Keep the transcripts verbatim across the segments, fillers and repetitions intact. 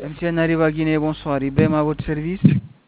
M T N arrive à Guinée, bonsoir. Ibrahim à votre service.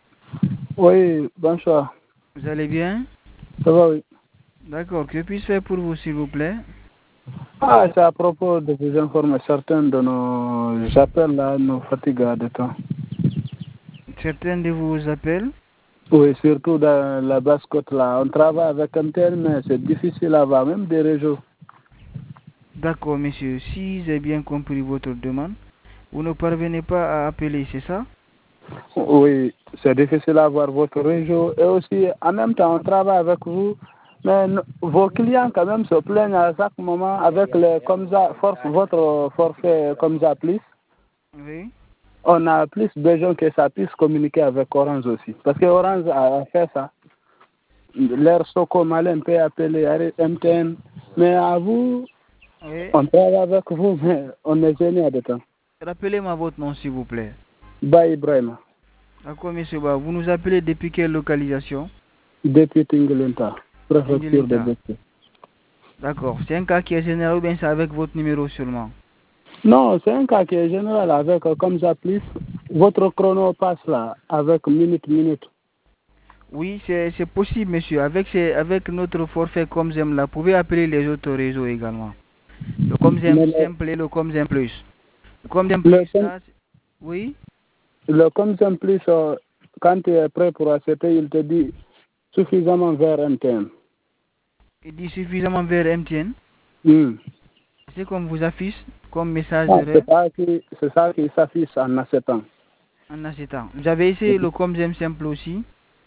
Oui, bonsoir. Vous allez bien? Ça va, oui. D'accord, que puis-je faire pour vous, s'il vous plaît? Ah, c'est à propos de vous informer. Certains de nos appels là nous fatiguent de temps. Certains de vos appels? Oui, surtout dans la basse-côte là. On travaille avec M T N, mais c'est difficile à avoir, même des réseaux. D'accord, monsieur. Si j'ai bien compris votre demande, vous ne parvenez pas à appeler, c'est ça? Oui, c'est difficile à avoir votre réseau. Et aussi, en même temps, on travaille avec vous. Mais vos clients, quand même, se plaignent à chaque moment avec le Comza, force, votre forfait Comza Plus. Oui. On a plus besoin que ça puisse communiquer avec Orange aussi. Parce que Orange a fait ça. L'air Soko Malin peut appeler M T N. Mais à vous, Oui. on travaille avec vous, mais on est gêné de temps. Rappelez-moi votre nom, s'il vous plaît. Ba Ibrahim. D'accord, monsieur Ba. Vous nous appelez depuis quelle localisation? Depuis Tingulinta, préfecture de Tingulinta. Bessé. D'accord. C'est un cas qui est général ou bien c'est avec votre numéro seulement? Non, c'est un cas qui est général avec, comme ça, plus, votre chrono passe là, avec minute, minute. Oui, c'est possible, monsieur. Avec, avec notre forfait Comzem là, vous pouvez appeler les autres réseaux également. Le Comzem Le, simple et le Comzem plus. Le Comzem le, plus, là, oui. le Comzem plus, euh, quand tu es prêt pour accepter, il te dit suffisamment vers M T N. Il dit suffisamment vers M T N. Mm. C'est comme vous affiche comme message Ah, de c'est ça qui s'affiche en acceptant. En acceptant. Vous avez essayé le Comzem simple aussi?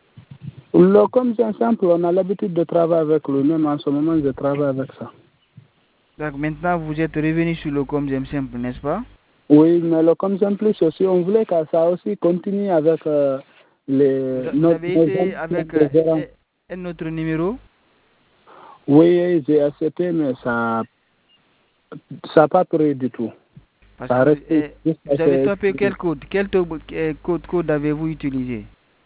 Le Comzem simple, on a l'habitude de travailler avec lui. Même en ce moment, je travaille avec ça. Donc maintenant, vous êtes revenu sur le Comzem simple, n'est-ce pas? Oui, mais le Comzem plus aussi, on voulait que ça aussi continue avec euh, les... Vous, vous avez essayé avec euh, un autre numéro? Oui, j'ai accepté, mais ça n'a pas pris du tout. Parce Ça que reste euh, juste vous avez que- tapé quel code? Quel code, code avez-vous utilisé?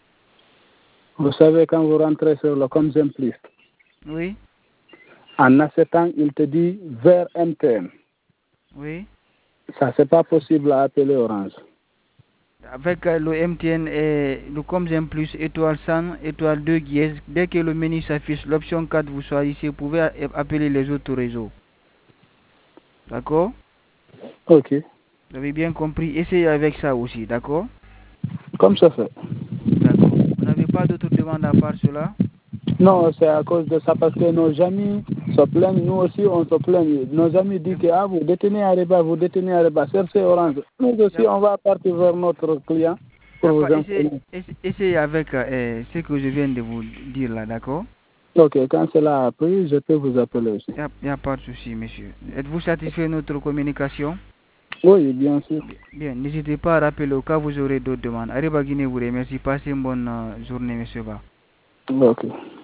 Vous savez, quand vous rentrez sur le Comzem plus, Oui. en acceptant, il te dit vers M T N. Oui. Ça, c'est pas possible à appeler Orange. Avec euh, le M T N et le Comzem plus, étoile cent, étoile deux dièse, dès que le menu s'affiche, l'option quatre, vous choisissez, vous pouvez appeler les autres réseaux. D'accord? Ok. Vous avez bien compris. Essayez avec ça aussi, d'accord? Comme ça fait. D'accord. Vous n'avez pas d'autres demandes à part cela? Non, c'est à cause de ça, parce que nos amis se plaignent, nous aussi on se plaigne. Nos amis disent que ah, vous détenez Areba, vous détenez Areba, cherchez Orange. Nous aussi, on va partir vers notre client pour vous Essayez, informer. essayez avec euh, ce que je viens de vous dire là, d'accord? Ok, quand cela a pris, je peux vous appeler aussi. Il n'y a, a pas de souci, monsieur. Êtes-vous satisfait de notre communication? Oui, bien sûr. Bien, n'hésitez pas à rappeler au cas où vous aurez d'autres demandes. Areba Guinée vous remercie. Passez une bonne euh, journée, monsieur Ba. Ok.